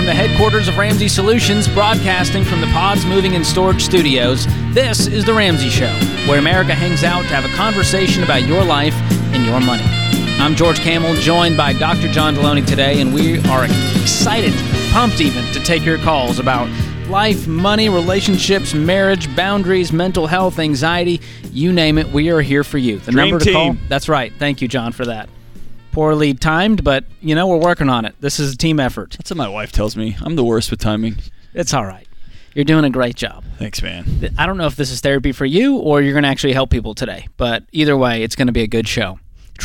the headquarters of Ramsey Solutions, broadcasting from the Pods Moving and Storage Studios, this is The Ramsey Show, where America hangs out to have a conversation about your life and your money. I'm George Camel, joined by Dr. John Deloney today, and we are excited, pumped even, to take your calls about life, money, relationships, marriage, boundaries, mental health, anxiety, you name it, we are here for you. The Dream number to team. call, that's right. Thank you, John, for that. Poorly timed, but, we're working on it. This is a team effort. That's what my wife tells me. I'm the worst with timing. It's all right. You're doing a great job. Thanks, man. I don't know if this is therapy for you or you're going to actually help people today, but either way, it's going to be a good show.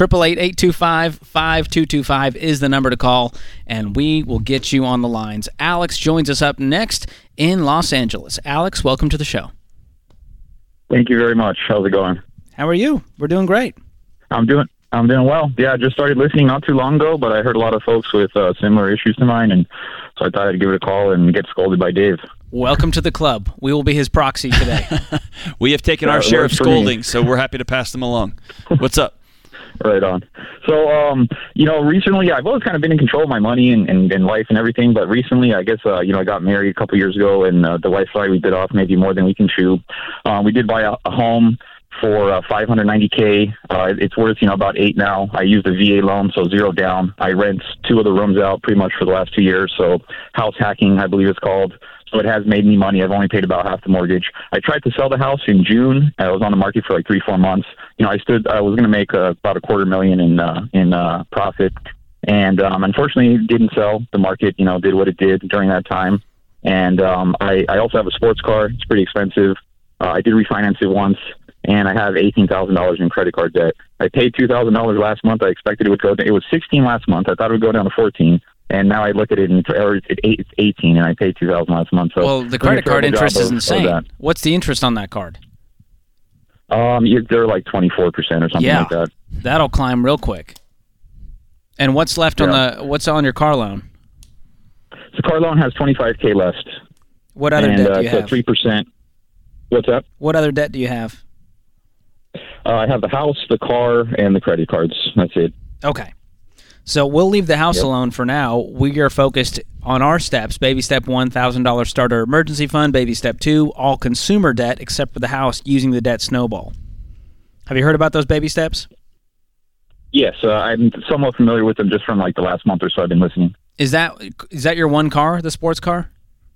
888-825-5225 is the number to call, and we will get you on the lines. Alex joins us up next in Los Angeles. Alex, welcome to the show. Thank you very much. How's it going? How are you? We're doing great. I'm doing well. Yeah, I just started listening not too long ago, but I heard a lot of folks with similar issues to mine, and so I thought I'd give it a call and get scolded by Dave. Welcome to the club. We will be his proxy today. We have taken our share of scolding, so we're happy to pass them along. What's up? Right on. So, recently I've always kind of been in control of my money and life and everything, but recently I guess, I got married a couple years ago, and the wife and I, we bit off maybe more than we can chew. We did buy a home for $590K. It's worth, about 8 now. I used a VA loan, so 0 down. I rent 2 of the rooms out pretty much for the last 2 years, so house hacking, I believe it's called. So it has made me money. I've only paid about half the mortgage. I tried to sell the house in June. I was on the market for like 3-4 months. I was going to make about $250,000 in profit. And unfortunately, it didn't sell. The market, did what it did during that time. And I also have a sports car. It's pretty expensive. I did refinance it once, and I have $18,000 in credit card debt. I paid $2,000 last month. I expected it would go down. It was 16 last month. I thought it would go down to 14. And now I look at it, it's 18, and I paid $2,000 last month. So well, the credit card interest is insane. What's the interest on that card? They're like 24% or something like that. That'll climb real quick. And what's left what's on your car loan? The car loan has $25K left. What other debt do you have? 3%. What's up? What other debt do you have? I have the house, the car, and the credit cards. That's it. Okay. So we'll leave the house alone for now. We are focused on our steps. Baby step 1, $1,000 starter emergency fund. Baby step 2, all consumer debt except for the house, using the debt snowball. Have you heard about those baby steps? Yes, I'm somewhat familiar with them just from like the last month or so I've been listening. Is that your one car, the sports car?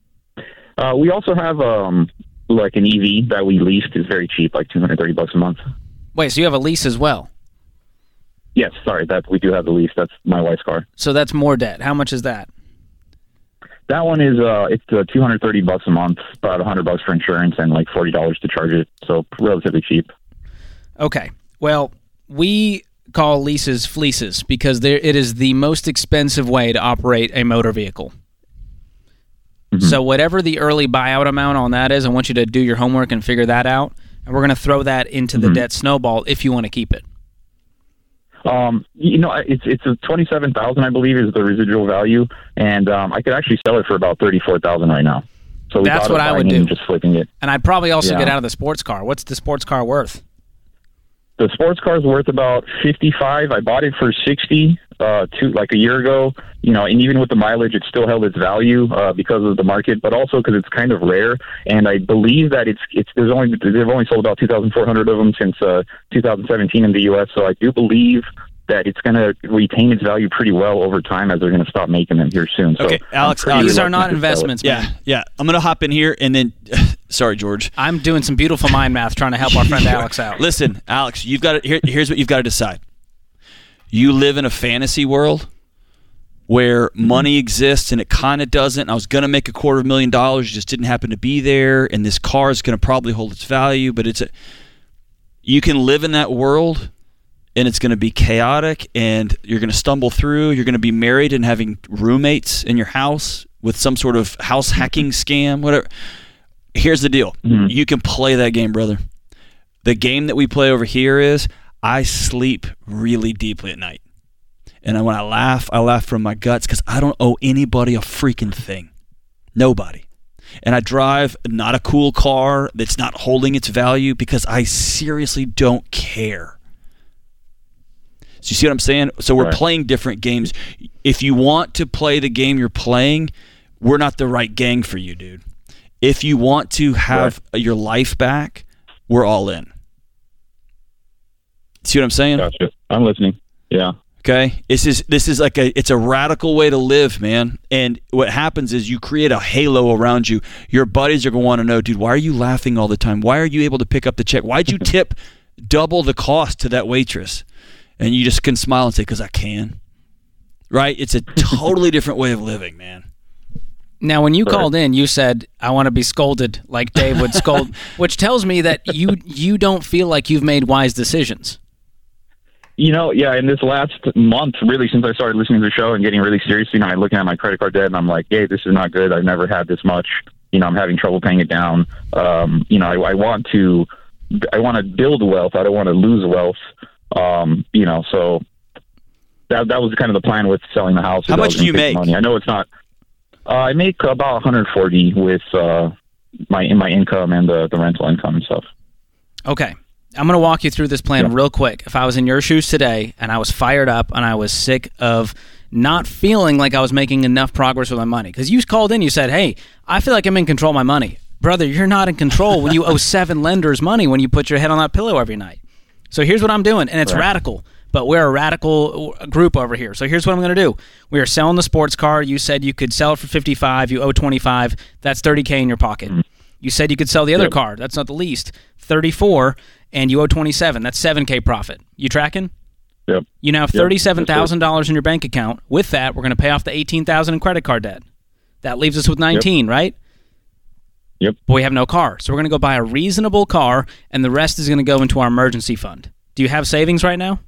We also have like an EV that we leased. Is very cheap, like $230 a month. Wait, so you have a lease as well? Yes, sorry, that we do have the lease. That's my wife's car. So that's more debt. How much is that? That one is it's $230 a month, about $100 for insurance, and like $40 to charge it. So relatively cheap. Okay. Well, we call leases fleeces because it is the most expensive way to operate a motor vehicle. Mm-hmm. So whatever the early buyout amount on that is, I want you to do your homework and figure that out. And we're going to throw that into the debt snowball if you want to keep it. It's a $27,000, I believe, is the residual value, and I could actually sell it for about $34,000 right now. So that's what I would do. Just flipping it, and I'd probably also get out of the sports car. What's the sports car worth? The sports car is worth about $55,000. I bought it for $60,000 like a year ago. And even with the mileage, it still held its value because of the market, but also because it's kind of rare. And I believe that they've only sold about 2,400 of them since 2017 in the U.S. So I do believe that it's going to retain its value pretty well over time, as they're going to stop making them here soon. So okay, Alex, these are not investments, man. Yeah. I'm going to hop in here and then. Sorry, George. I'm doing some beautiful mind math trying to help our friend Alex out. Listen, Alex, you've got to, here's what you've got to decide. You live in a fantasy world where money exists and it kind of doesn't. I was going to make $250,000, it just didn't happen to be there, and this car is going to probably hold its value, but you can live in that world, and it's going to be chaotic, and you're going to stumble through. You're going to be married and having roommates in your house with some sort of house hacking scam, whatever. Here's the deal. Mm-hmm. You can play that game, brother. The game that we play over here is I sleep really deeply at night. And when I laugh from my guts because I don't owe anybody a freaking thing. Nobody. And I drive not a cool car that's not holding its value because I seriously don't care. So you see what I'm saying? So we're playing different games. If you want to play the game you're playing, we're not the right gang for you, dude. If you want to have your life back, we're all in. See what I'm saying? Gotcha. I'm listening. Yeah. Okay. This is like it's a radical way to live, man. And what happens is you create a halo around you. Your buddies are going to want to know, dude, why are you laughing all the time? Why are you able to pick up the check? Why'd you tip double the cost to that waitress? And you just can smile and say, because I can. Right? It's a totally different way of living, man. Now, when you called in, you said, I want to be scolded like Dave would scold, which tells me that you don't feel like you've made wise decisions. You know, yeah, in this last month, really, since I started listening to the show and getting really serious, you know, I'm looking at my credit card debt and I'm like, hey, this is not good. I've never had this much. You know, I'm having trouble paying it down. You know, I want to build wealth. I don't want to lose wealth. You know, so that was kind of the plan with selling the house. How much do you make? Money. I know it's not. I make about 140 with my income and the rental income and stuff. Okay. I'm going to walk you through this plan real quick. If I was in your shoes today and I was fired up and I was sick of not feeling like I was making enough progress with my money, because you called in, you said, hey, I feel like I'm in control of my money. Brother, you're not in control when you owe 7 lenders money when you put your head on that pillow every night. So here's what I'm doing, and it's radical, but we're a radical group over here. So here's what I'm going to do. We are selling the sports car. You said you could sell it for $55. You owe $25. That's $30K in your pocket. Mm-hmm. You said you could sell the other car. That's not the least. $34, and you owe $27. That's $7K profit. You tracking? Yep. You now have $37,000 in your bank account. With that, we're going to pay off the $18,000 in credit card debt. That leaves us with $19, right? Yep. But we have no car. So we're going to go buy a reasonable car, and the rest is going to go into our emergency fund. Do you have savings right now?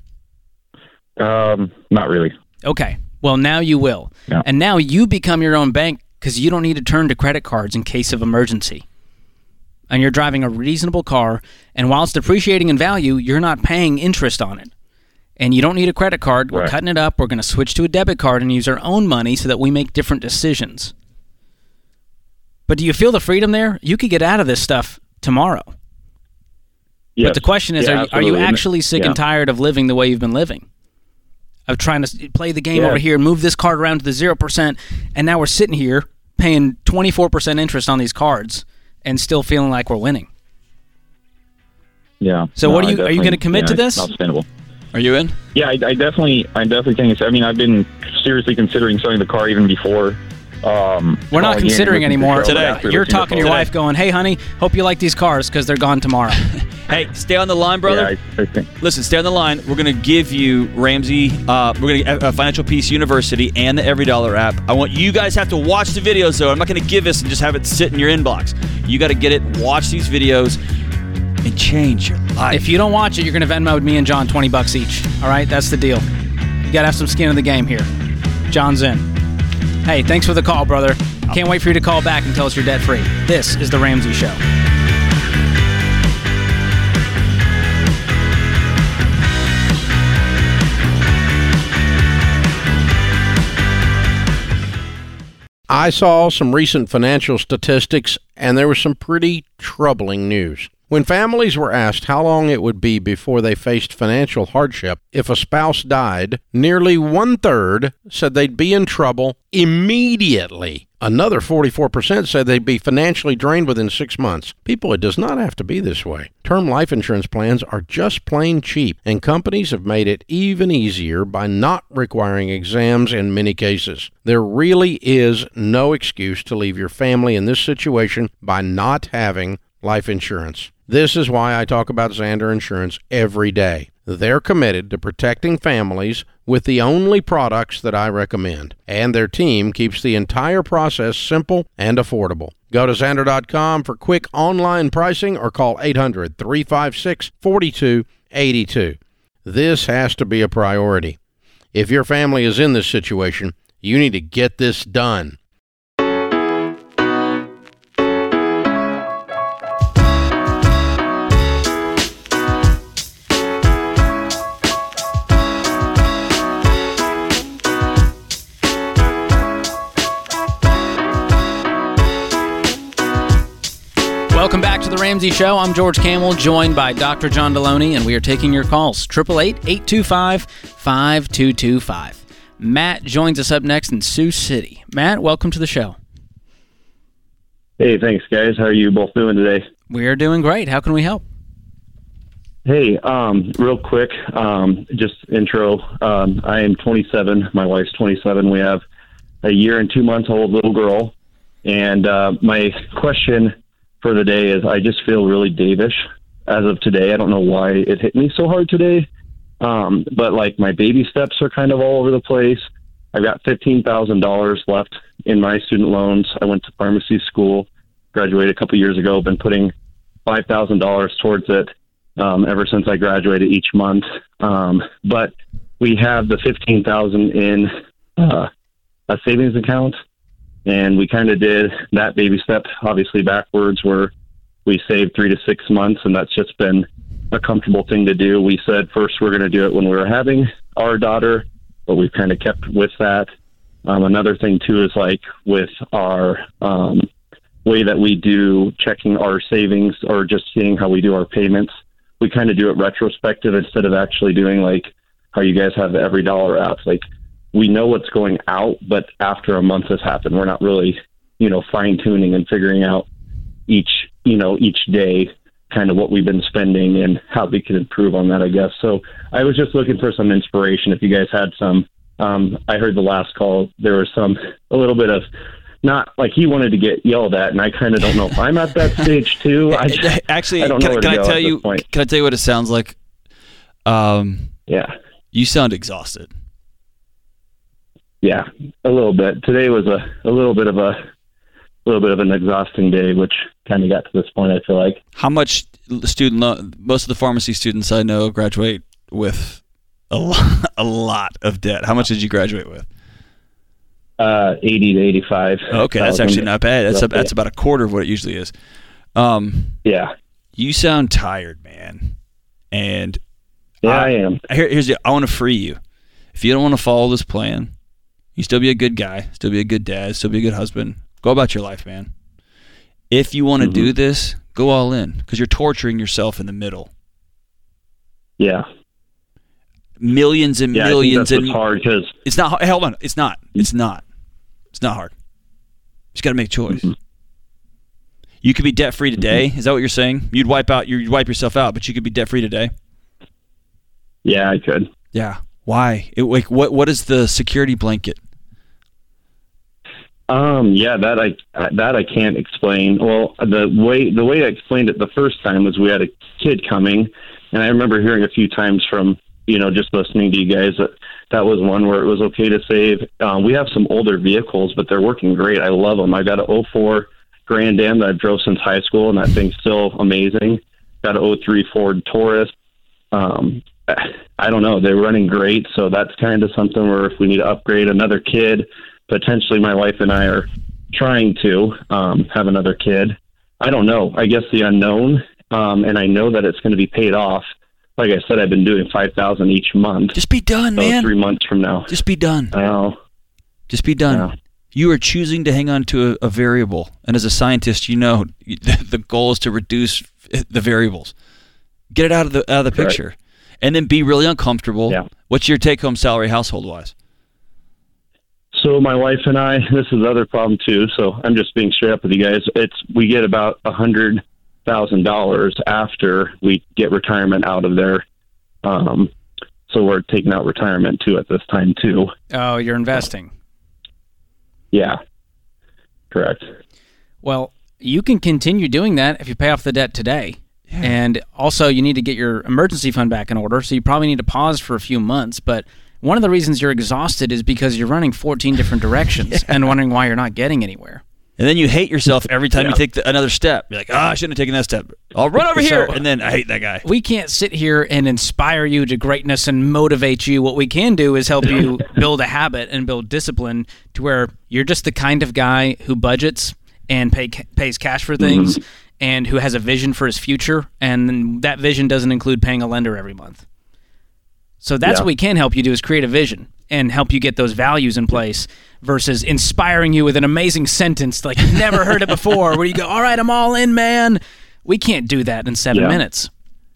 Not really. Okay. Well, now you will. Yeah. And now you become your own bank because you don't need to turn to credit cards in case of emergency. And you're driving a reasonable car, and while it's depreciating in value, you're not paying interest on it. And you don't need a credit card. We're cutting it up. We're going to switch to a debit card and use our own money so that we make different decisions. But do you feel the freedom there? You could get out of this stuff tomorrow. Yes. But the question is, are you actually sick and tired of living the way you've been living? Of trying to play the game over here, move this card around to the 0%, and now we're sitting here paying 24% interest on these cards and still feeling like we're winning. Yeah. So are you going to commit to this? Not sustainable. Are you in? Yeah, I definitely think it's. I mean, I've been seriously considering selling the car even before. We're not considering anymore today. You're talking to your wife going, hey, honey, hope you like these cars because they're gone tomorrow. Hey, stay on the line, brother. Yeah, I think. Listen, stay on the line. We're going to give you, Ramsey, we're going to get Financial Peace University and the EveryDollar app. I want you guys have to watch the videos, though. I'm not going to give this and just have it sit in your inbox. You got to get it, watch these videos, and change your life. If you don't watch it, you're going to Venmo me and John $20 each. All right? That's the deal. You got to have some skin in the game here. John's in. Hey, thanks for the call, brother. Can't wait for you to call back and tell us you're debt-free. This is The Ramsey Show. I saw some recent financial statistics, and there was some pretty troubling news. When families were asked how long it would be before they faced financial hardship if a spouse died, nearly 1/3 said they'd be in trouble immediately. Another 44% said they'd be financially drained within 6 months. People, it does not have to be this way. Term life insurance plans are just plain cheap, and companies have made it even easier by not requiring exams in many cases. There really is no excuse to leave your family in this situation by not having life insurance. This is why I talk about Zander Insurance every day. They're committed to protecting families with the only products that I recommend, and their team keeps the entire process simple and affordable. Go to Zander.com for quick online pricing or call 800-356-4282. This has to be a priority. If your family is in this situation, you need to get this done. Welcome back to The Ramsey Show. I'm George Kamel, joined by Dr. John Deloney, and we are taking your calls. 888-825-5225. Matt joins us up next in Sioux City. Matt, welcome to the show. Hey, thanks, guys. How are you both doing today? We're doing great. How can we help? Hey, real quick, just intro. I am 27. My wife's 27. We have a 1 year and 2 months old little girl. And my question for the day is, I just feel really Davish as of today. I don't know why it hit me so hard today. But like my baby steps are kind of all over the place. I've got $15,000 left in my student loans. I went to pharmacy school, graduated a couple years ago, been putting $5,000 towards it ever since I graduated each month. But we have the $15,000 in a savings account, and we kind of did that baby step, obviously backwards, where we saved 3 to 6 months, and that's just been a comfortable thing to do. We said first we're going to do it when we were having our daughter, but we've kind of kept with that. Another thing too is like with our way that we do checking our savings or just seeing how we do our payments, we kind of do it retrospective instead of actually doing like how you guys have the Every Dollar app. Like we know what's going out, but after a month has happened, we're not really, fine tuning and figuring out each day kind of what we've been spending and how we can improve on that, I guess. So I was just looking for some inspiration. If you guys had some, I heard the last call, there was a little bit of, not like he wanted to get yelled at, and I kind of don't know if I'm at that stage too. Actually, I don't know can I tell you what it sounds like? Yeah. You sound exhausted. Yeah, a little bit. Today was a little bit of an exhausting day, which kind of got to this point, I feel like. How much student loan? Most of the pharmacy students I know graduate with a lot of debt. How much did you graduate with? 80 to 85. Okay, that's actually not bad. That's about a quarter of what it usually is. Yeah. You sound tired, man. And I am. I want to free you. If you don't want to follow this plan, you still be a good guy, still be a good dad, still be a good husband. Go about your life, man. If you want to do this, go all in, because you're torturing yourself in the middle. Yeah. Millions and millions. I think that's hard because it's not. Hold on, it's not. It's not hard. You just got to make a choice. You could be debt free today. Is that what you're saying? You'd wipe yourself out, but you could be debt free today. Yeah, I could. Yeah. Why? What is the security blanket? Yeah, that I can't explain. Well, the way I explained it the first time was we had a kid coming, and I remember hearing a few times from, just listening to you guys that was one where it was okay to save. We have some older vehicles, but they're working great. I love them. I got a 04 Grand Am that I've drove since high school, and that thing's still amazing. Got a 03 Ford Taurus. I don't know. They're running great, so that's kind of something where if we need to upgrade another kid, potentially my wife and I are trying to have another kid. I don't know. I guess the unknown, and I know that it's going to be paid off. Like I said, I've been doing $5,000 each month. Just be done, man. 3 months from now. Just be done. I know. Just be done. Yeah. You are choosing to hang on to a variable, and as a scientist, the goal is to reduce the variables. Get it out of the picture, and then be really uncomfortable. Yeah. What's your take-home salary household-wise? So my wife and I, this is the other problem too. So I'm just being straight up with you guys. We get about $100,000 after we get retirement out of there. So we're taking out retirement too at this time too. Oh, you're investing. Yeah, correct. Well, you can continue doing that if you pay off the debt today. Yeah. And also you need to get your emergency fund back in order. So you probably need to pause for a few months, but one of the reasons you're exhausted is because you're running 14 different directions and wondering why you're not getting anywhere. And then you hate yourself every time you take another step. You're like, I shouldn't have taken that step. I'll run over here. And then I hate that guy. We can't sit here and inspire you to greatness and motivate you. What we can do is help you build a habit and build discipline to where you're just the kind of guy who budgets and pays cash for things and who has a vision for his future. And that vision doesn't include paying a lender every month. So that's what we can help you do is create a vision and help you get those values in place versus inspiring you with an amazing sentence like you've never heard it before where you go, all right, I'm all in, man. We can't do that in 7 minutes.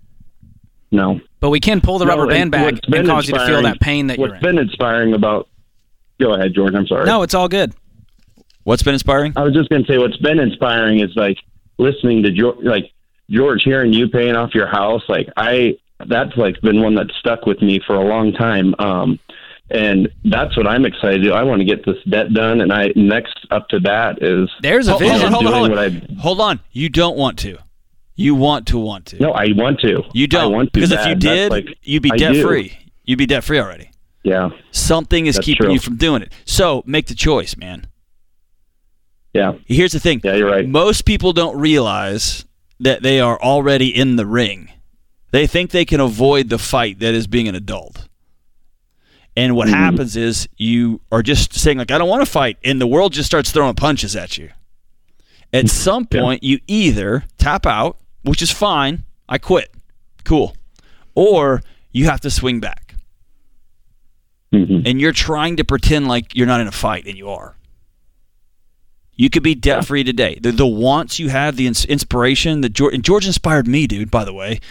No. But we can pull the rubber band back and cause you to feel that pain that you're in. What's been inspiring about Go ahead, George. I'm sorry. No, it's all good. What's been inspiring? I was just going to say what's been inspiring is like listening to George, hearing you paying off your house. That's like been one that stuck with me for a long time. And that's what I'm excited to do. I want to get this debt done. And next up to that is there's a vision. Hold on. You don't want to. You want to. No, I want to. You don't. I want to. Because if you did, you'd be debt free. You'd be debt free already. Yeah. Something is keeping you from doing it. So make the choice, man. Yeah. Here's the thing. Yeah, you're right. Most people don't realize that they are already in the ring. They think they can avoid the fight that is being an adult. And what happens is you are just saying, like, I don't want to fight, and the world just starts throwing punches at you. At some point, you either tap out, which is fine, I quit, cool, or you have to swing back. And you're trying to pretend like you're not in a fight, and you are. You could be debt-free today. The wants you have, the inspiration, and George inspired me, dude, by the way.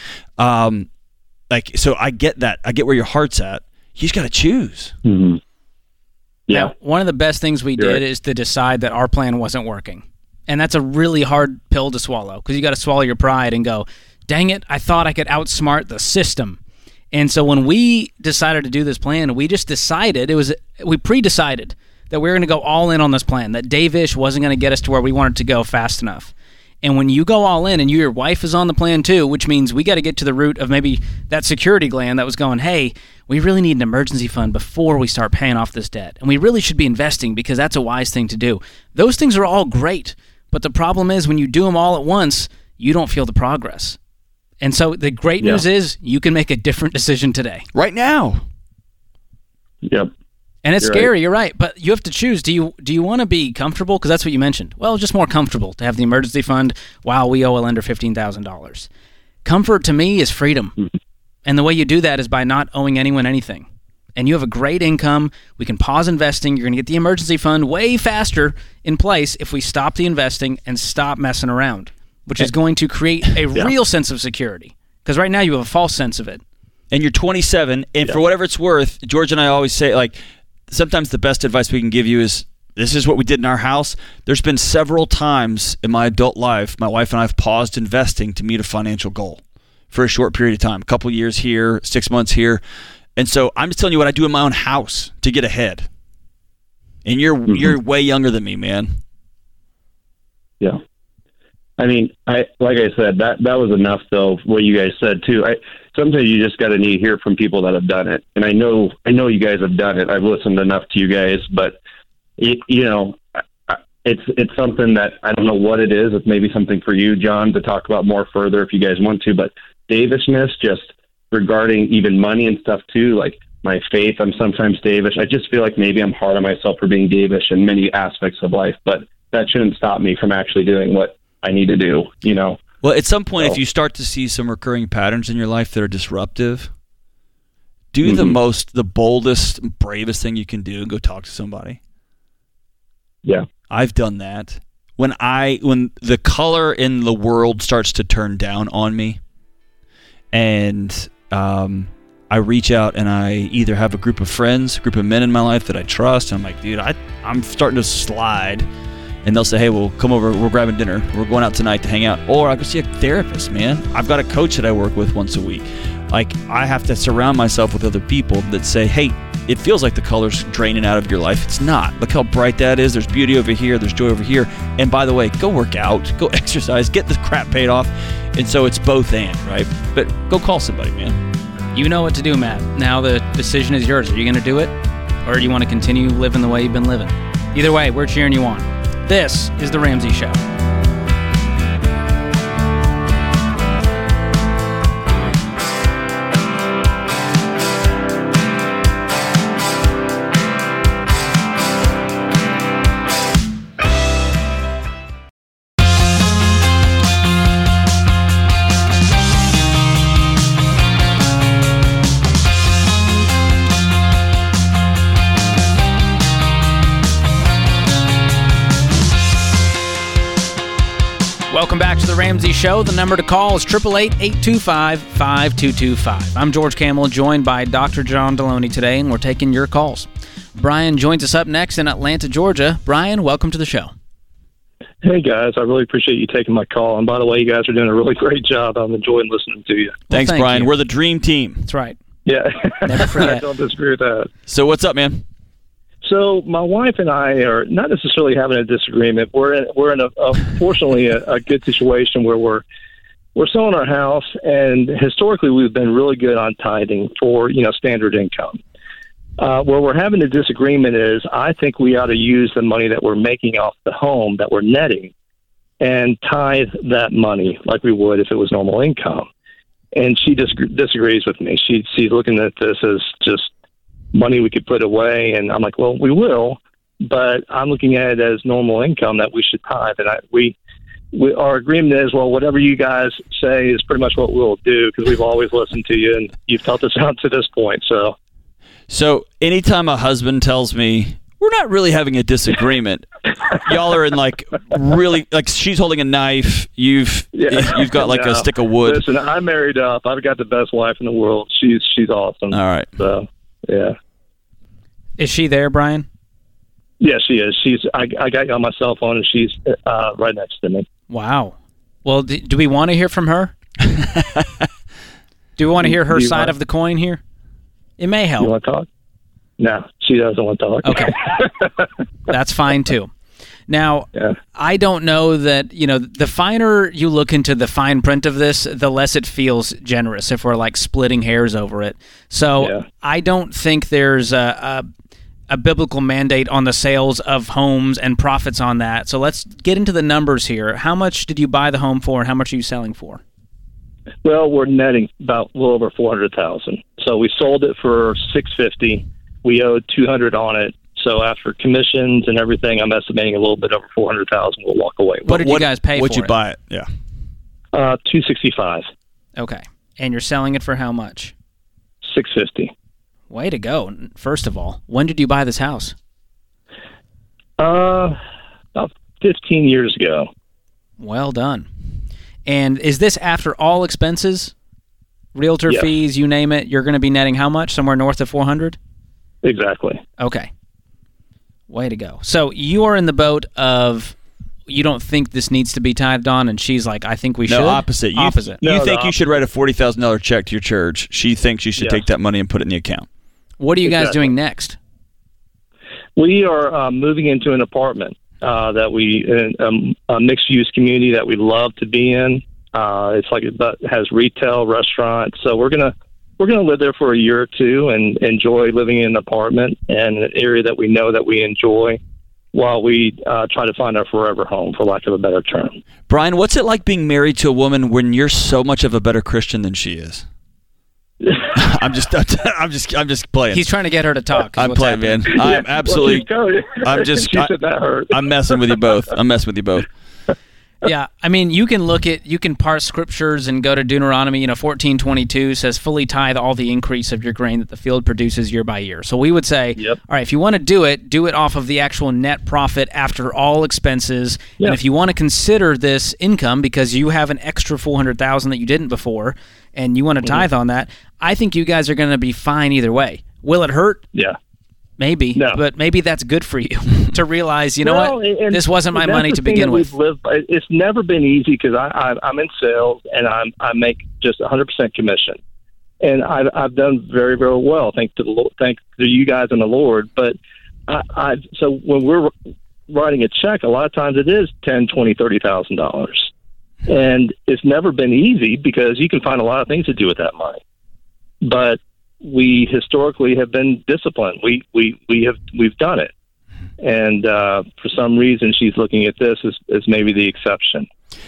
So I get that. I get where your heart's at. You just got to choose. Yeah. Now, one of the best things we did is to decide that our plan wasn't working. And that's a really hard pill to swallow because you got to swallow your pride and go, dang it, I thought I could outsmart the system. And so when we decided to do this plan, we just decided, we pre-decided that we were going to go all in on this plan, that Dave-ish wasn't going to get us to where we wanted to go fast enough. And when you go all in and your wife is on the plan too, which means we got to get to the root of maybe that security gland that was going, hey, we really need an emergency fund before we start paying off this debt. And we really should be investing because that's a wise thing to do. Those things are all great. But the problem is when you do them all at once, you don't feel the progress. And so the great news is you can make a different decision today. Right now. Yep. And it's scary, you're right. But you have to choose. Do you want to be comfortable? Because that's what you mentioned. Well, just more comfortable to have the emergency fund while we owe a lender $15,000. Comfort to me is freedom. And the way you do that is by not owing anyone anything. And you have a great income. We can pause investing. You're going to get the emergency fund way faster in place if we stop the investing and stop messing around, which is going to create a real sense of security. Because right now you have a false sense of it. And you're 27, and for whatever it's worth, George and I always say, like, sometimes the best advice we can give you is, this is what we did in our house. There's been several times in my adult life, my wife and I have paused investing to meet a financial goal for a short period of time, a couple years here, 6 months here. And so I'm just telling you what I do in my own house to get ahead. And you're way younger than me, man. Yeah. I mean, like I said, that was enough, though, what you guys said, too. Sometimes you just got to need to hear from people that have done it. And I know you guys have done it. I've listened enough to you guys, but, it's something that I don't know what it is. It's maybe something for you, John, to talk about more further if you guys want to. But Davishness, just regarding even money and stuff, too, like my faith, I'm sometimes Davish. I just feel like maybe I'm hard on myself for being Davish in many aspects of life, but that shouldn't stop me from actually doing what I need to do, Well, at some point, if you start to see some recurring patterns in your life that are disruptive, do the boldest, bravest thing you can do and go talk to somebody. Yeah. I've done that. When the color in the world starts to turn down on me, and I reach out and I either have a group of friends, a group of men in my life that I trust, and I'm like, dude, I'm starting to slide. And they'll say, hey, well, come over, we're grabbing dinner, we're going out tonight to hang out. Or I go see a therapist, man. I've got a coach that I work with once a week. Like, I have to surround myself with other people that say, hey, it feels like the color's draining out of your life. It's not. Look how bright that is. There's beauty over here. There's joy over here. And by the way, go work out, go exercise, get this crap paid off. And so it's both and, right? But go call somebody, man. You know what to do, Matt. Now the decision is yours. Are you going to do it? Or do you want to continue living the way you've been living? Either way, we're cheering you on. This is The Ramsey Show. Welcome back to The Ramsey Show. The number to call is 888-825-5225. I'm George Kamel, joined by Dr. John Deloney today, and we're taking your calls. Brian joins us up next in Atlanta, Georgia. Brian, welcome to the show. Hey, guys. I really appreciate you taking my call. And by the way, you guys are doing a really great job. I'm enjoying listening to you. Thanks, thank Brian. you. We're the dream team. That's right. Yeah. Never forget. I don't disagree with that. So what's up, man? So my wife and I are not necessarily having a disagreement. We're in fortunately a good situation where we're selling our house, and historically we've been really good on tithing for standard income. Where we're having a disagreement is I think we ought to use the money that we're making off the home that we're netting and tithe that money like we would if it was normal income. And she disagrees with me. She's looking at this as just money we could put away, and I'm like, well, we will, but I'm looking at it as normal income that we should tithe. And our agreement is, well, whatever you guys say is pretty much what we'll do because we've always listened to you and you've helped us out to this point. So anytime a husband tells me we're not really having a disagreement, y'all are in really she's holding a knife, you've got a stick of wood. Listen, I'm married up. I've got the best wife in the world. She's awesome. All right. So yeah. Is she there, Brian? Yeah, she is. I got you on my cell phone, and she's right next to me. Wow. Well, do we want to hear from her? Do we want to hear her side of the coin here? It may help. You want to talk? No, she doesn't want to talk. Okay. That's fine, too. Now, yeah. I don't know that, the finer you look into the fine print of this, the less it feels generous if we're splitting hairs over it. So yeah. I don't think there's a biblical mandate on the sales of homes and profits on that. So let's get into the numbers here. How much did you buy the home for, and how much are you selling for? Well, we're netting about a little over $400,000. So we sold it for $650. We owed $200 on it. So after commissions and everything, I'm estimating a little bit over $400,000 we'll walk away with. What did you guys pay for it? What'd you buy it? Yeah. $265. Okay. And you're selling it for how much? $650. Way to go. First of all, when did you buy this house? About 15 years ago. Well done. And is this after all expenses? Realtor Yes. fees, you name it, you're going to be netting how much? Somewhere north of $400,000? Exactly. Okay. Way to go. So you are in the boat of you don't think this needs to be tithed on, and she's like, I think we should? No, opposite. Opposite. You think you should write a $40,000 check to your church. She thinks you should Yes. take that money and put it in the account. What are you guys Exactly. doing next? We are moving into an apartment in a mixed-use community that we love to be in. It's it has retail, restaurant. So we're gonna live there for a year or two and enjoy living in an apartment in an area that we know that we enjoy, while we try to find our forever home, for lack of a better term. Brian, what's it like being married to a woman when you're so much of a better Christian than she is? I'm just playing. He's trying to get her to talk. I'm playing, man. I'm absolutely. I'm just. She said that hurt. I'm messing with you both. Yeah, I mean, you can parse scriptures and go to Deuteronomy. 14:22 says, "Fully tithe all the increase of your grain that the field produces year by year." So we would say, Yep. all right, if you want to do it off of the actual net profit after all expenses. Yeah. And if you want to consider this income because you have an extra $400,000 that you didn't before, and you want to tithe on that, I think you guys are going to be fine either way. Will it hurt? Yeah. Maybe, No. but maybe that's good for you to realize, Well, what, and this wasn't my that's money the to thing begin that with. we've lived by. It's never been easy because I'm in sales and I make just 100% commission, and I've done very, very well thanks to you guys and the Lord. But so when we're writing a check, a lot of times it is $10,000, $20,000, $30,000, and it's never been easy because you can find a lot of things to do with that money, but we historically have been disciplined. We've done it, and for some reason, she's looking at this as maybe the exception.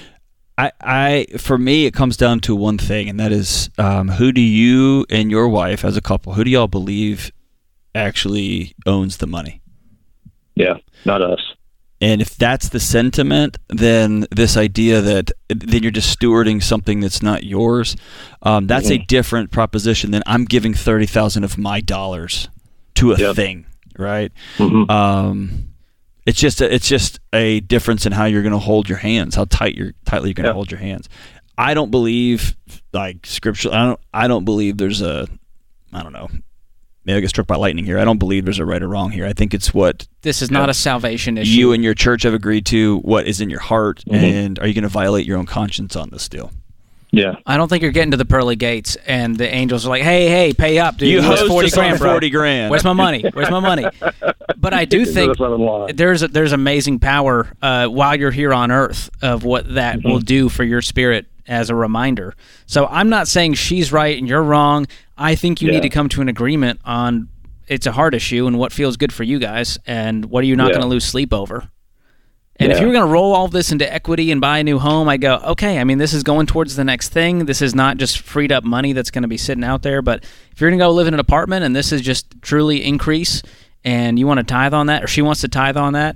For me, it comes down to one thing, and that is, who do you and your wife, as a couple, who do y'all believe actually owns the money? Yeah, not us. And if that's the sentiment, then this idea that then you're just stewarding something that's not yours, that's a different proposition than I'm giving $30,000 of my dollars to a thing, right? Mm-hmm. It's just a difference in how you're going to hold your hands, how tightly you're going to hold your hands. I don't believe scripture. I don't believe there's maybe I get struck by lightning here. I don't believe there's a right or wrong here. I think it's what this is not a salvation issue. You and your church have agreed to, what is in your heart, and are you going to violate your own conscience on this deal? Yeah. I don't think you're getting to the pearly gates and the angels are like, hey, pay up, dude. You Where's host 40 us grand, on bro? 40 grand. Where's my money? But I do think there's amazing power while you're here on earth of what that will do for your spirit as a reminder. So I'm not saying she's right and you're wrong. I think you need to come to an agreement on it's a heart issue and what feels good for you guys and what are you not going to lose sleep over. And if you were going to roll all this into equity and buy a new home, I go, okay, I mean, this is going towards the next thing. This is not just freed up money that's going to be sitting out there. But if you're going to go live in an apartment and this is just truly increase and you want to tithe on that or she wants to tithe on that,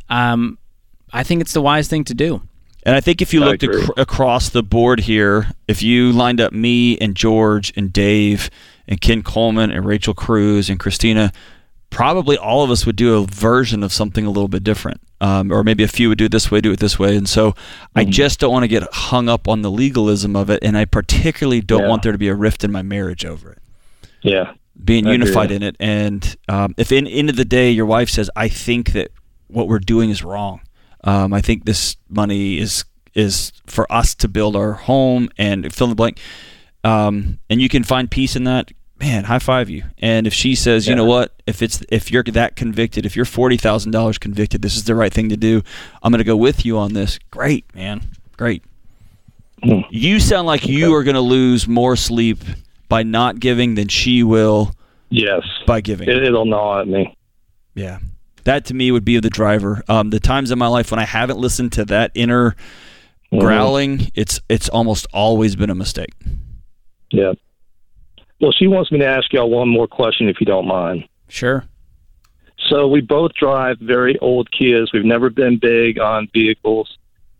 I think it's the wise thing to do. And I think if you looked across the board here, if you lined up me and George and Dave and Ken Coleman and Rachel Cruz and Christina, probably all of us would do a version of something a little bit different. Or maybe a few would do it this way. And so I just don't want to get hung up on the legalism of it, and I particularly don't want there to be a rift in my marriage over it. Yeah. Being unified in it. And if in the end of the day your wife says, I think that what we're doing is wrong, I think this money is for us to build our home and fill in the blank, and you can find peace in that, man, high five you. And if she says, you know what, if you're that convicted, if you're $40,000 convicted, this is the right thing to do, I'm going to go with you on this. Great, man. Great. You sound like you are going to lose more sleep by not giving than she will by giving. It'll gnaw at me. Yeah. That to me would be the driver. The times in my life when I haven't listened to that inner growling, it's almost always been a mistake. Yeah. Well, she wants me to ask y'all one more question, if you don't mind. Sure. So we both drive very old Kias. We've never been big on vehicles.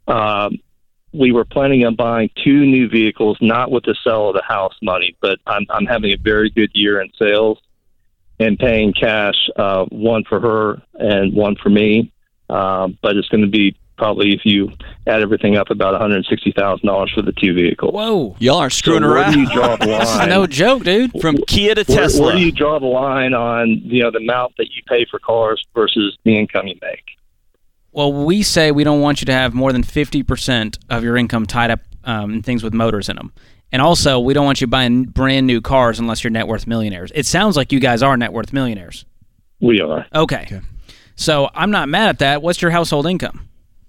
We were planning on buying 2 new vehicles, not with the sale of the house money, but I'm having a very good year in sales and paying cash, one for her and one for me. But it's going to be probably, if you add everything up, about $160,000 for the 2 vehicles. Whoa. Y'all aren't screwing Where around. do you draw the line? This is no joke, dude. From Kia to Tesla. Where do you draw the line on the amount that you pay for cars versus the income you make? Well, we say we don't want you to have more than 50% of your income tied up in things with motors in them. And also, we don't want you buying brand new cars unless you're net worth millionaires. It sounds like you guys are net worth millionaires. We are. Okay. So I'm not mad at that. What's your household income?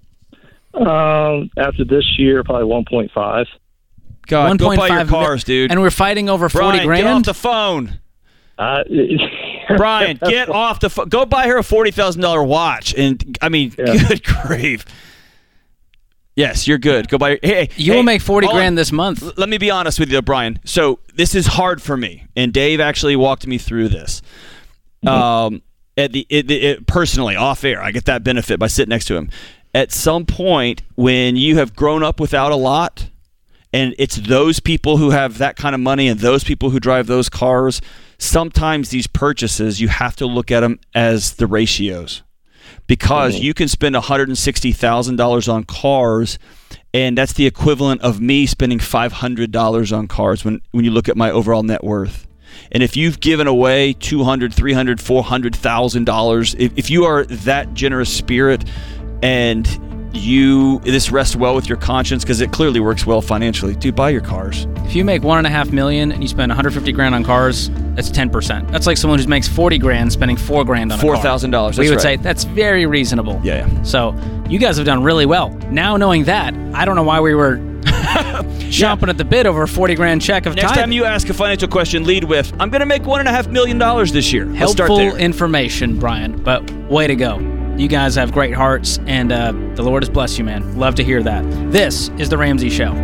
After this year, probably 1.5. God, go buy your cars, dude. And we're fighting over 40 grand? Get off the phone. Brian, get off the phone. Go buy her a $40,000 watch. And, I mean, good grief. Yes, you're good. Go buy. You will make 40 grand this month. Let me be honest with you, Brian. So this is hard for me, and Dave actually walked me through this. Personally, off air, I get that benefit by sitting next to him. At some point, when you have grown up without a lot, and it's those people who have that kind of money and those people who drive those cars, sometimes these purchases, you have to look at them as the ratios. Because you can spend $160,000 on cars, and that's the equivalent of me spending $500 on cars when you look at my overall net worth. And if you've given away $200,000, $300,000, $400,000, if you are that generous spirit and this rests well with your conscience, because it clearly works well financially, dude, buy your cars. If you make $1.5 million and you spend $150 grand on cars, that's 10%. That's like someone who makes 40 grand spending $4 grand on a car. $4,000. We would say that's very reasonable. Yeah. So you guys have done really well. Now knowing that, I don't know why we were chomping at the bit over a 40 grand check of Next time you ask a financial question, lead with, I'm going to make $1.5 million this year. Helpful information, Brian, but way to go. You guys have great hearts, and the Lord has blessed you, man. Love to hear that. This is The Ramsey Show.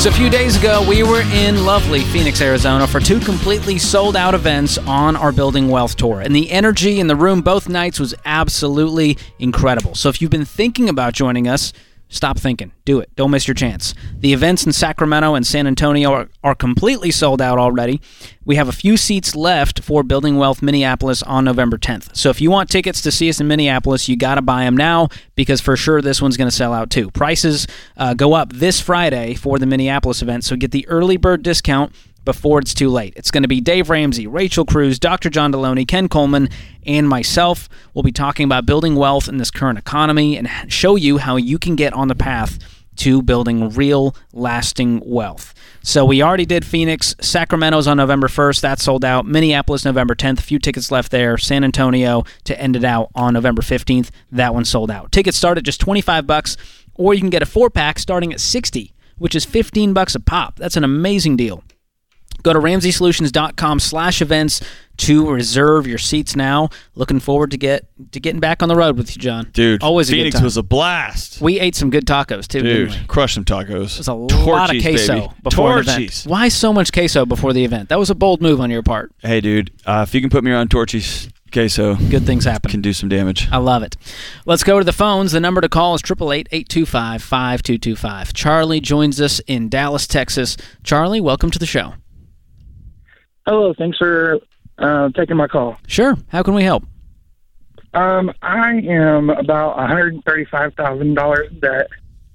So a few days ago, we were in lovely Phoenix, Arizona for 2 completely sold-out events on our Building Wealth Tour. And the energy in the room both nights was absolutely incredible. So if you've been thinking about joining us, stop thinking. Do it. Don't miss your chance. The events in Sacramento and San Antonio are completely sold out already. We have a few seats left for Building Wealth Minneapolis on November 10th. So if you want tickets to see us in Minneapolis, you got to buy them now because for sure this one's going to sell out too. Prices go up this Friday for the Minneapolis event, so get the early bird discount before it's too late. It's going to be Dave Ramsey, Rachel Cruz, Dr. John Deloney, Ken Coleman, and myself. We'll be talking about building wealth in this current economy and show you how you can get on the path to building real, lasting wealth. So we already did Phoenix. Sacramento's on November 1st. That's sold out. Minneapolis, November 10th. A few tickets left there. San Antonio to end it out on November 15th. That one's sold out. Tickets start at just $25, or you can get a 4-pack starting at $60, which is $15 a pop. That's an amazing deal. Go to RamseySolutions.com/events to reserve your seats now. Looking forward to getting back on the road with you, John. Dude, always a Phoenix good time. was a blast. We ate some good tacos, too, Dude, didn't we? crush some tacos. There's a lot of queso baby. before an Torchies. event. Why so much queso before the event? That was a bold move on your part. Hey, dude, if you can put me around Torchies queso, Good things happen. can do some damage. I love it. Let's go to the phones. The number to call is 888-825-5225. Charlie joins us in Dallas, Texas. Charlie, welcome to the show. Hello, thanks for taking my call. Sure. How can we help? I am about $135,000 in debt.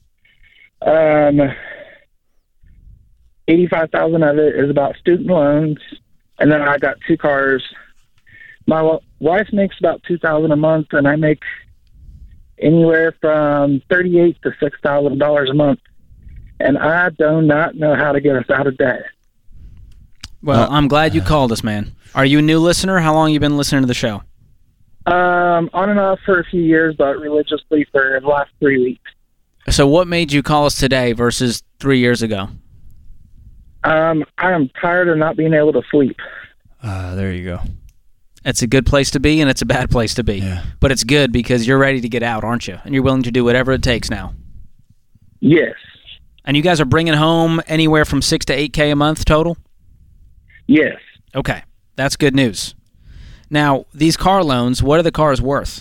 $85,000 of it is about student loans, and then I got 2 cars. My wife makes about $2,000 a month, and I make anywhere from $3,800 to $6,000 a month, and I do not know how to get us out of debt. Well, I'm glad you called us, man. Are you a new listener? How long have you been listening to the show? On and off for a few years, but religiously for the last 3 weeks. So what made you call us today versus 3 years ago? I am tired of not being able to sleep. There you go. It's a good place to be, and it's a bad place to be. Yeah. But it's good because you're ready to get out, aren't you? And you're willing to do whatever it takes now. Yes. And you guys are bringing home anywhere from $6,000 to $8,000 a month total? Yes. Okay. That's good news. Now, these car loans, what are the cars worth?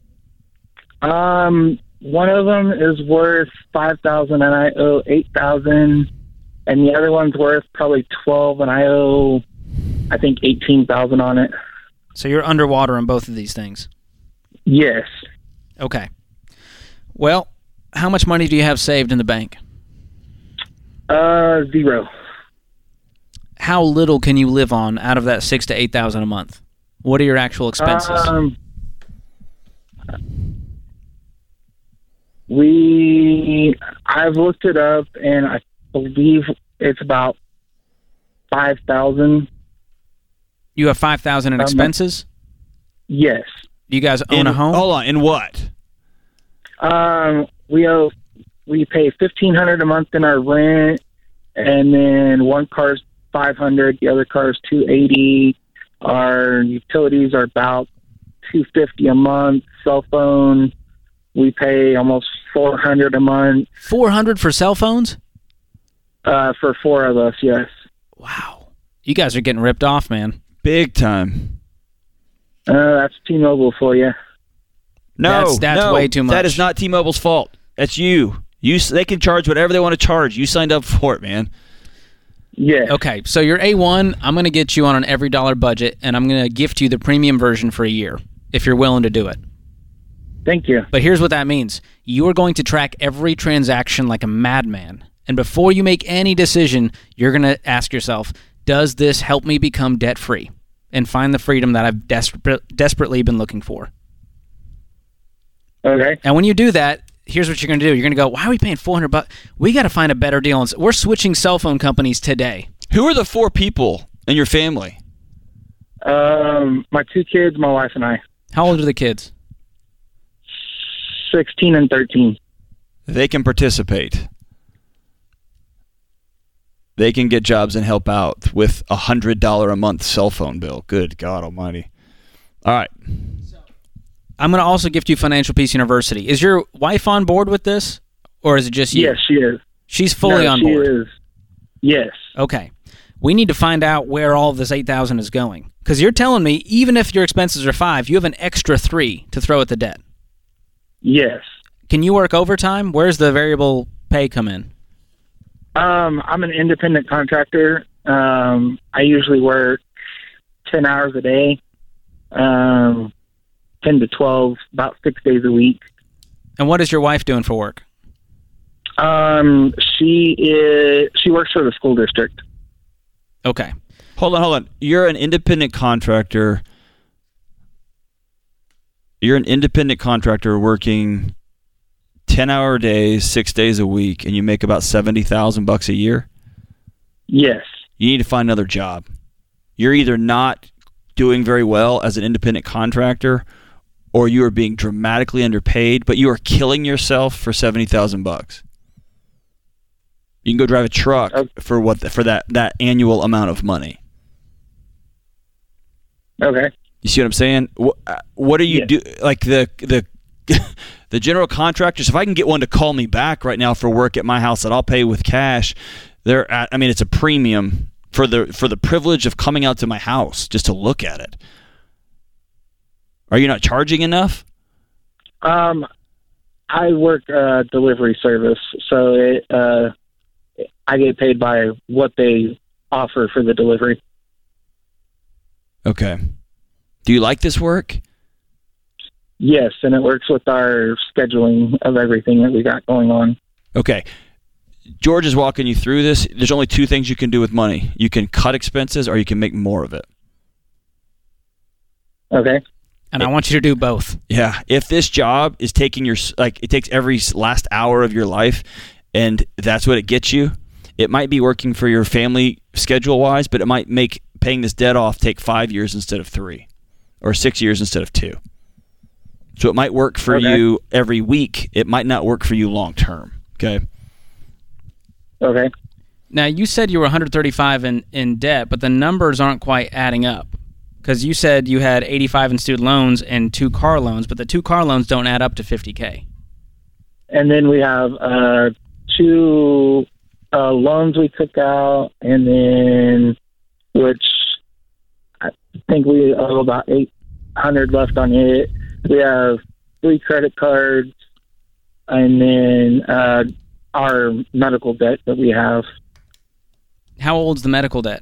One of them is worth $5,000 and I owe $8,000, and the other one's worth probably $12,000 and I owe, I think, $18,000 on it. So you're underwater on both of these things. Yes. Okay. Well, how much money do you have saved in the bank? 0. How little can you live on out of that $6,000 to $8,000 a month? What are your actual expenses? I've looked it up, and I believe it's about $5,000. You have $5,000 in expenses? Yes. Do you guys own a home? Hold on. In what? We pay $1,500 a month in our rent, and then one car's $500, the other car's $280. Our utilities are about $250 a month. Cell phone, we pay almost $400 a month. $400 for cell phones? For 4 of us, yes. Wow. You guys are getting ripped off, man. Big time. That's T-Mobile for you. No, that's way too much. That is not T-Mobile's fault. That's you. They can charge whatever they want to charge. You signed up for it, man. Yeah. Okay, so you're A1. I'm going to get you on an every dollar budget, and I'm going to gift you the premium version for a year if you're willing to do it. Thank you. But here's what that means. You are going to track every transaction like a madman. And before you make any decision, you're going to ask yourself, does this help me become debt-free and find the freedom that I've desperately been looking for? Okay. And when you do that, here's what you're going to do. You're going to go, why are we paying $400? We got to find a better deal. We're switching cell phone companies today. Who are the 4 people in your family? My 2 kids, my wife, and I. How old are the kids? 16 and 13. They can participate. They can get jobs and help out with a $100 a month cell phone bill. Good God Almighty! All right. I'm going to also gift you Financial Peace University. Is your wife on board with this, or is it just you? Yes, she is. She's fully on board. She is. Yes. Okay. We need to find out where all of this $8,000 is going. Because you're telling me, even if your expenses are $5,000, you have an extra $3,000 to throw at the debt. Yes. Can you work overtime? Where's the variable pay come in? I'm an independent contractor. I usually work 10 hours a day, 10 to 12, about 6 days a week. And what is your wife doing for work? She works for the school district. Okay. Hold on. You're an independent contractor. You're an independent contractor working 10-hour days, 6 days a week, and you make about $70,000 a year? Yes. You need to find another job. You're either not doing very well as an independent contractor, or you are being dramatically underpaid, but you are killing yourself for $70,000. You can go drive a truck for that annual amount of money. Okay. You see what I'm saying? What do you do? Like the general contractors, if I can get one to call me back right now for work at my house that I'll pay with cash, it's a premium for the privilege of coming out to my house just to look at it. Are you not charging enough? I work delivery service, so I get paid by what they offer for the delivery. Okay. Do you like this work? Yes, and it works with our scheduling of everything that we got going on. Okay. George is walking you through this. There's only two things you can do with money. You can cut expenses or you can make more of it. Okay. And I want you to do both. Yeah. If this job is taking it takes every last hour of your life and that's what it gets you, it might be working for your family schedule-wise, but it might make paying this debt off take 5 years instead of 3 or 6 years instead of 2. So it might work for you every week. It might not work for you long term. Okay. Okay. Now, you said you were $135 in debt, but the numbers aren't quite adding up. Because you said you had $85 in student loans and 2 car loans, but the 2 car loans don't add up to $50K. And then we have 2 loans we took out, and then which I think we owe about $800 left on it. We have 3 credit cards, and then our medical debt that we have. How old's the medical debt?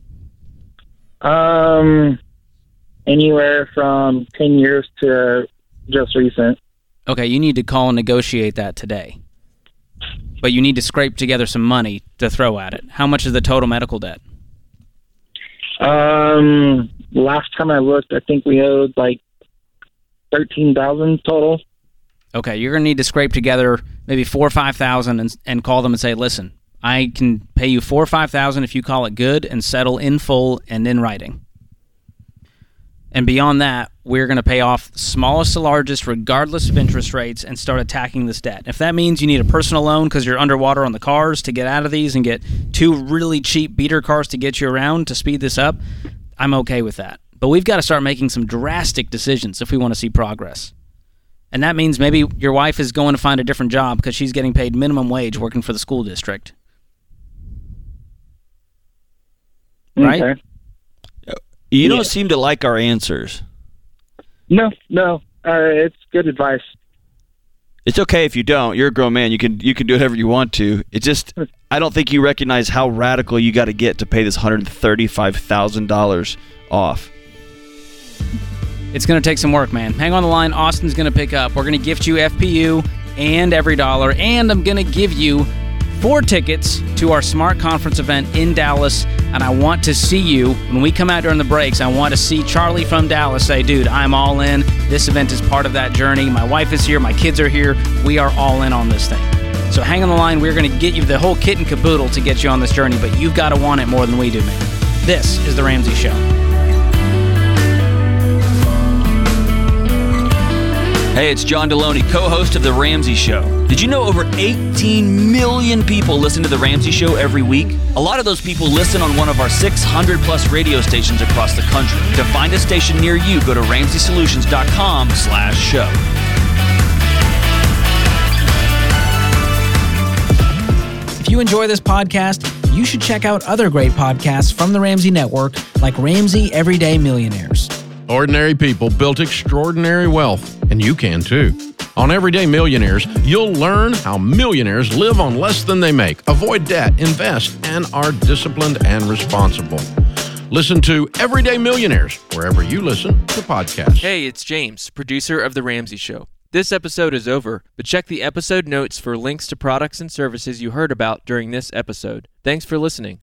Anywhere from 10 years to just recent. Okay, you need to call and negotiate that today. But you need to scrape together some money to throw at it. How much is the total medical debt? Last time I looked, I think we owed like $13,000 total. Okay, you're going to need to scrape together maybe $4,000 or $5,000 and call them and say, listen, I can pay you $4,000 or $5,000 if you call it good and settle in full and in writing. And beyond that, we're going to pay off smallest to largest regardless of interest rates and start attacking this debt. If that means you need a personal loan because you're underwater on the cars to get out of these and get 2 really cheap beater cars to get you around to speed this up, I'm okay with that. But we've got to start making some drastic decisions if we want to see progress. And that means maybe your wife is going to find a different job because she's getting paid minimum wage working for the school district. Right? Okay. You don't seem to like our answers. No. It's good advice. It's okay if you don't. You're a grown man. You can do whatever you want to. It just, I don't think you recognize how radical you got to get to pay this $135,000 off. It's going to take some work, man. Hang on the line. Austin's going to pick up. We're going to gift you FPU and EveryDollar, and I'm going to give you 4 tickets to our Smart Conference event in Dallas, and I want to see you. When we come out during the breaks, I want to see Charlie from Dallas say, dude, I'm all in. This event is part of that journey. My wife is here. My kids are here. We are all in on this thing. So hang on the line. We're going to get you the whole kit and caboodle to get you on this journey, but you've got to want it more than we do, man. This is The Ramsey Show. Hey, it's John Deloney, co-host of The Ramsey Show. Did you know over 18 million people listen to The Ramsey Show every week? A lot of those people listen on one of our 600-plus radio stations across the country. To find a station near you, go to RamseySolutions.com/show. If you enjoy this podcast, you should check out other great podcasts from the Ramsey Network, like Ramsey Everyday Millionaires. Ordinary people built extraordinary wealth, and you can too. On Everyday Millionaires, you'll learn how millionaires live on less than they make, avoid debt, invest, and are disciplined and responsible. Listen to Everyday Millionaires wherever you listen to podcasts. Hey, it's James, producer of The Ramsey Show. This episode is over, but check the episode notes for links to products and services you heard about during this episode. Thanks for listening.